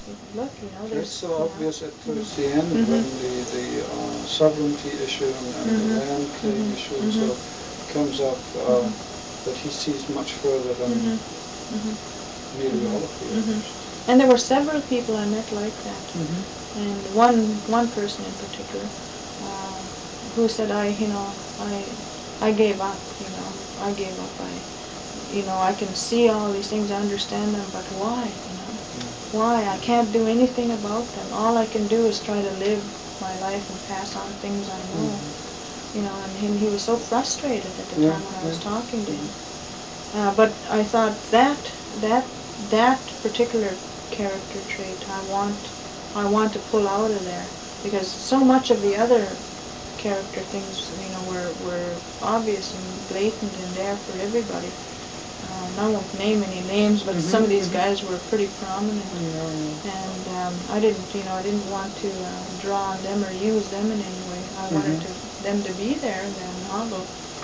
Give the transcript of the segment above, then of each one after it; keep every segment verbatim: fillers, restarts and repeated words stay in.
look, you know, It's there's... so you know, obvious at towards mhm, the end mhm, when the, the uh, sovereignty issue and, and the mhm, land claim mhm, issue and mhm, so comes up, uh, mhm, that he sees much further than mhm, mhm, nearly mhm, all of the mhm. others. And there were several people I met like that. Mm-hmm. And one one person in particular, uh, who said, I, you know, I I gave up, you know, I gave up. I, you know, I can see all these things, I understand them, but why, you know? Why? I can't do anything about them. All I can do is try to live my life and pass on things I know. Mm-hmm. You know, and him, he was so frustrated at the Yeah, time when I was yeah. talking to him. Mm-hmm. Uh, but I thought that that that particular character trait I want I want to pull out of there, because so much of the other character things, you know, were were obvious and blatant and there for everybody. Um, I won't name any names, but Mm-hmm. some of these Mm-hmm. guys were pretty prominent, Yeah, yeah. and um, I didn't, you know, I didn't want to uh, draw on them or use them in any way. I wanted Mm-hmm. to, them to be there in the novel.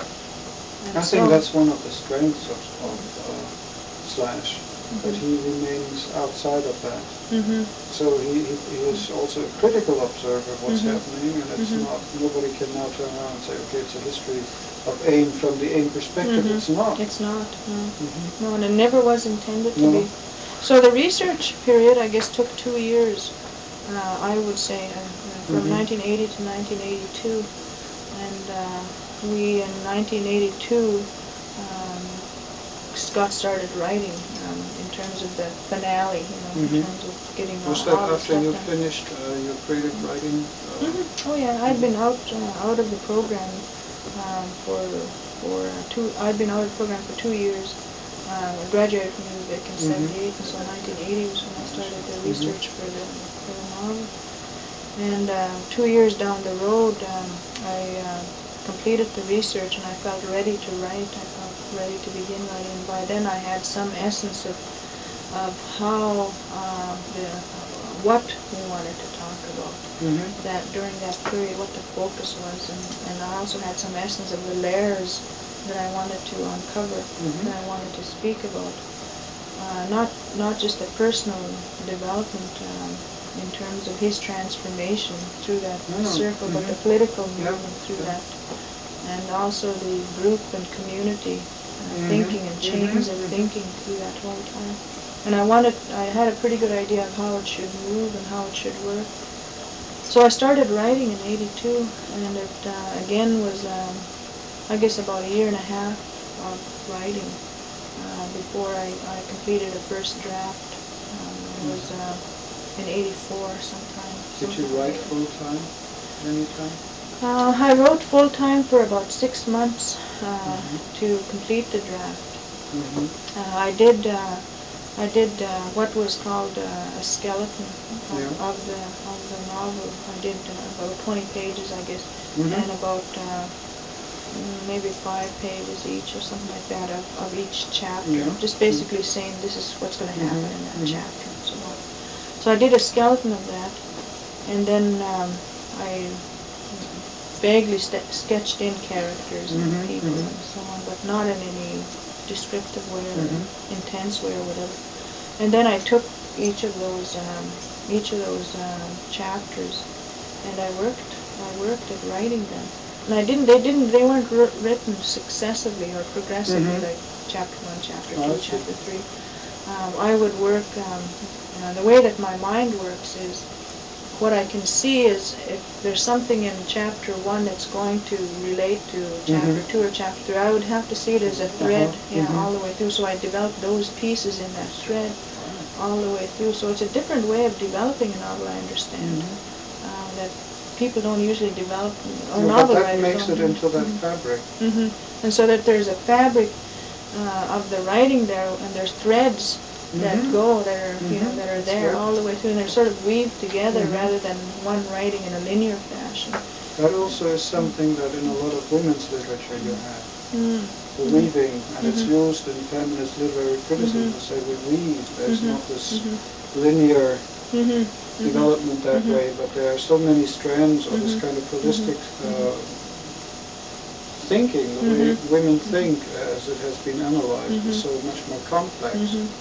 And I so, think that's one of the strengths of, of uh, Slash, that Mhm. he remains outside of that. Mhm. So he, he, he is also a critical observer of what's Mhm. happening, and it's Mhm. not, nobody can now turn around and say, okay, it's a history of AIM from the AIM perspective. Mhm. It's not. It's not. No. Mhm. No, and it never was intended to No. be. So the research period, I guess, took two years. Uh, I would say uh, from Mhm. nineteen eighty to nineteen eighty-two, and uh, we in nineteen eighty-two um, got started writing um, in terms of the finale. You know, Mhm. in terms of getting all, Was that all the after stuff you done. finished uh, your creative writing? Uh, Mhm. Oh yeah, I'd been out uh, out of the program um, for for uh, two. I'd been out of the program for two years. Uh, I graduated from UVic in Mhm. seventy-eight, and so nineteen eighty was when I started the Mhm. research for the for the novel. And uh, two years down the road, um, I uh, completed the research, and I felt ready to write. I felt ready to begin writing. By then, I had some essence of of how uh, the what we wanted to talk about. Mhm. That during that period, what the focus was, and, and I also had some essence of the layers that I wanted to uncover, Mhm. that I wanted to speak about. Uh, not not just the personal development um, in terms of his transformation through that No. circle, but the Mhm. political Yeah. movement through Yeah. that, and also the group and community uh, Mhm. thinking and chains Mhm. of Mhm. thinking through that whole time. And I wanted, I had a pretty good idea of how it should move and how it should work. So I started writing in eighty-two, and it uh, again was, um, I guess, about a year and a half of writing uh, before I, I completed a first draft. Um, it was uh, in eighty-four sometime. Did you sometime write later. full time? Any time? Uh, I wrote full time for about six months uh, Mhm. to complete the draft. Mhm. Uh, I did uh, I did uh, what was called uh, a skeleton of, Yeah. of the of the novel. I did uh, about twenty pages, I guess, Mhm. and about uh, mm, maybe five pages each or something like that of, of each chapter. Yeah. Just basically saying this is what's going to happen Mhm. in that Mhm. chapter and so on. So I did a skeleton of that, and then um, I vaguely st- sketched in characters and Mhm. people Mhm. and so on, but not in any descriptive way or Mhm. intense way or whatever. And then I took each of those um, each of those um, chapters, and I worked I worked at writing them. And I didn't they didn't they weren't wr- written successively or progressively, Mhm. like chapter one, chapter Oh, I two, see. chapter three. Um, I would work. Um, uh, the way that my mind works is, what I can see is if there's something in chapter one that's going to relate to chapter Mhm. two or chapter three, I would have to see it as a thread, Uh-huh. yeah, Mhm. all the way through. So I developed those pieces in that thread all the way through. So it's a different way of developing a novel, I understand, Mhm. uh, that people don't usually develop, or No, but novel that writers makes don't. it into that Mhm. fabric. Mhm. And so that there's a fabric uh, of the writing there, and there's threads that Mhm. go, that are, you know, Mhm. that are That's there right. all the way through, and they're sort of weaved together Mhm. rather than one writing in a linear fashion. That also is something that in a lot of women's literature you have. Mm. The Mhm. weaving, and it's Mhm. used in feminist literary criticism Mhm. to say we weave. There's Mhm. not this Mhm. linear Mhm. development that Mhm. way, but there are so many strands of this Mhm. kind of Mhm. holistic Mhm. uh, thinking, the way Mhm. women Mhm. think as it has been analyzed is Mhm. so much more complex Mhm.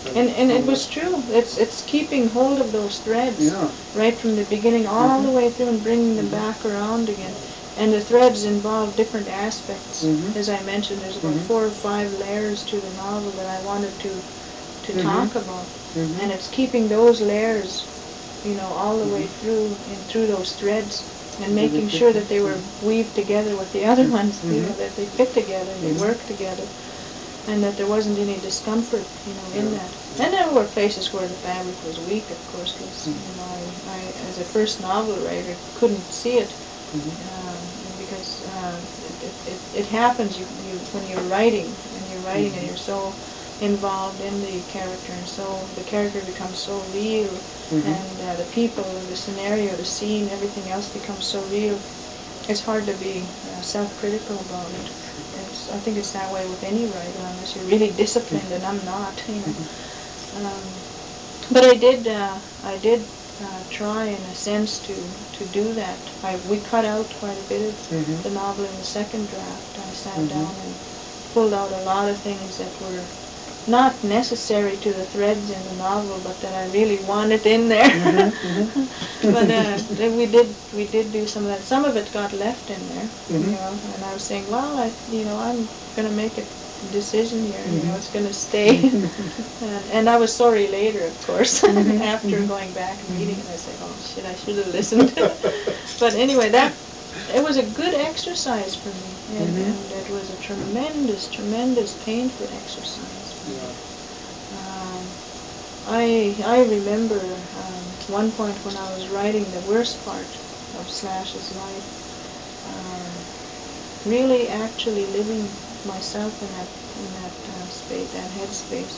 And, and it was true. It's, it's keeping hold of those threads. Yeah. Right from the beginning all Mhm. the way through and bringing them back around again. And the threads involve different aspects. Mhm. As I mentioned, there's about Mhm. four or five layers to the novel that I wanted to, to Mhm. talk about. Mhm. And it's keeping those layers, you know, all the way Mhm. through and through those threads and Really making good. sure that they were weaved together with the other ones, you know, Mhm. that they fit together, they Mhm. work together, and that there wasn't any discomfort, you know, in Yeah. that. And there were places where the fabric was weak, of course, because, Mhm. you know, I, I, as a first novel writer, couldn't see it, Mhm. um, because uh, it, it, it happens you, you, when you're writing, and you're writing and Mhm. you're so involved in the character, and so the character becomes so real, Mhm. and uh, the people, the scenario, the scene, everything else becomes so real. It's hard to be uh, self-critical about it. It's, I think it's that way with any writer, unless you're really disciplined, and I'm not, you know. Um, but I did, uh, I did uh, try, in a sense, to, to do that. I, we cut out quite a bit of Mhm. the novel in the second draft. I sat Mhm. down and pulled out a lot of things that were not necessary to the threads in the novel, but that I really wanted in there. Mhm. Mhm. But uh, then we did we did do some of that. Some of it got left in there, Mhm. you know. And I was saying, well, I you know I'm going to make a decision here. You know, Mhm. it's going to stay. and, and I was sorry later, of course, Mhm. after Mhm. going back and reading it. I said, oh shit, I should have listened. But anyway, that it was a good exercise for me, and, Mhm. and it was a tremendous, tremendous painful exercise for me. Yeah. Um, I I remember um, one point when I was writing the worst part of Slash's life, um, really actually living myself in that in that uh, space, that headspace,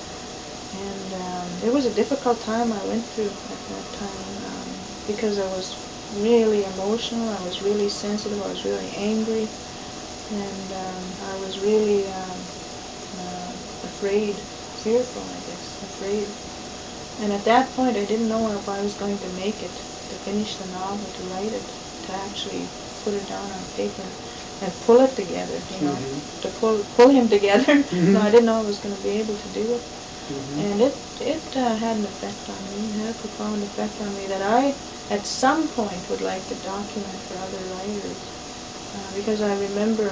and um, it was a difficult time I went through at that time um, because I was really emotional, I was really sensitive, I was really angry, and um, I was really um, uh, afraid, fearful, I guess, afraid. And at that point, I didn't know if I was going to make it, to finish the novel, to write it, to actually put it down on paper and pull it together, you know, Mhm. to pull pull him together. Mhm. No, I didn't know I was going to be able to do it. Mhm. And it it uh, had an effect on me, it had a profound effect on me that I, at some point, would like to document for other writers. Uh, because I remember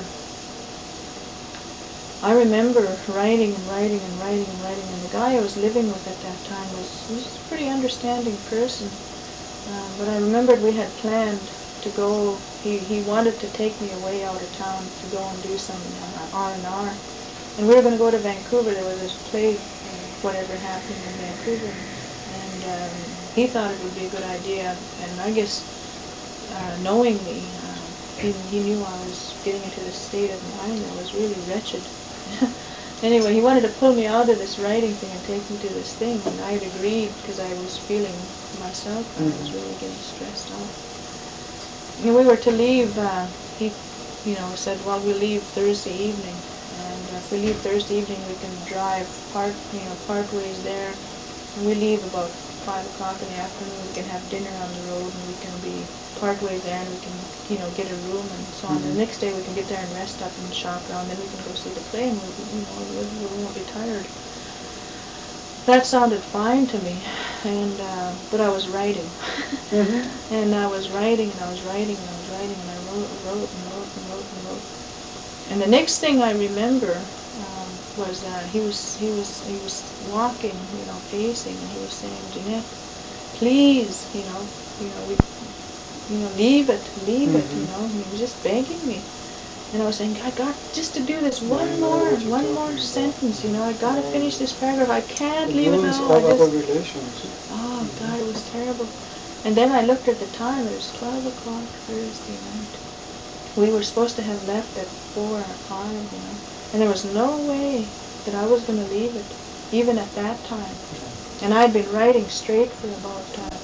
I remember writing and writing and writing and writing, and the guy I was living with at that time was, was a pretty understanding person. Uh, but I remembered we had planned to go, he, he wanted to take me away out of town to go and do some uh, R and R. And we were going to go to Vancouver. There was this play, uh, whatever, happening in Vancouver. And um, he thought it would be a good idea. And I guess, uh, knowing me, uh, he, he knew I was getting into this state of mind that was really wretched. Anyway, he wanted to pull me out of this writing thing and take me to this thing, and I had agreed because I was feeling myself, I was really getting stressed out. And we were to leave, uh, he, you know, said, well, we'll leave Thursday evening, and if we leave Thursday evening, we can drive part, you know, part ways there, and we leave about five o'clock in the afternoon, we can have dinner on the road, and we can be part way there, and we can, you know, get a room and so on. Mhm. The next day we can get there and rest up and shop around, then we can go see the play, and we'll, you know, we, we won't be tired. That sounded fine to me, and uh, but I was writing, Mhm. and I was writing, and I was writing, and I was writing, and I wrote and wrote and wrote and wrote and wrote. And the next thing I remember um, was uh, he was he was he was walking, you know, pacing, and he was saying, Jeanette, please, you know, you know, we, you know, leave it, leave it, you Mhm. know. And he was just begging me. And I was saying, I got just to do this I one know more, what you're one talking more about. sentence, you know. I got to Oh, finish this paragraph. I can't It leave it ruins now. I all other just, relations. oh Mhm. God, it was terrible. And then I looked at the time. It was twelve o'clock Thursday night. We were supposed to have left at four or five, you know. And there was no way that I was going to leave it, even at that time. And I'd been writing straight for about uh,